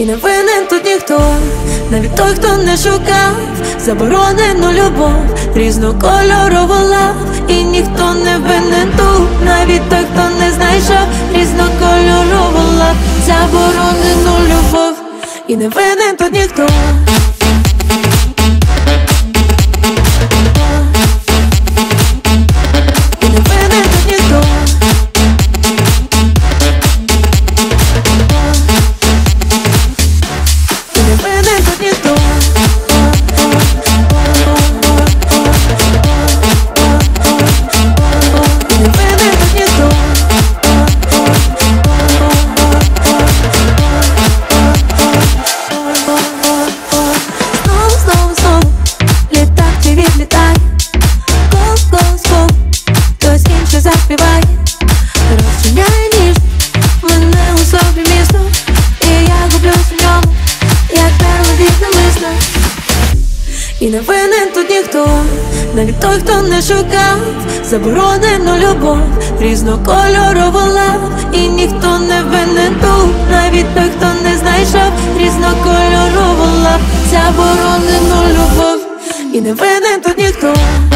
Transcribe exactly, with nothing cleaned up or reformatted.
І не винен тут ніхто, навіть той, хто не шукав заборонену любов, різнокольорову лав. І ніхто не винен тут, навіть той, хто не знайшов різнокольорову лав, заборонену любов. І не винен тут ніхто. Заспівай, розчиняй ніж мене у собі міцно, і я гублюсь у ньому, як мелодій намисно. І не винен тут ніхто, навіть той, хто не шукав заборонену любов, різнокольорову лав. І ніхто не винен тут, навіть той, хто не знайшов різнокольорову лав, заборонену любов. І не винен тут ніхто.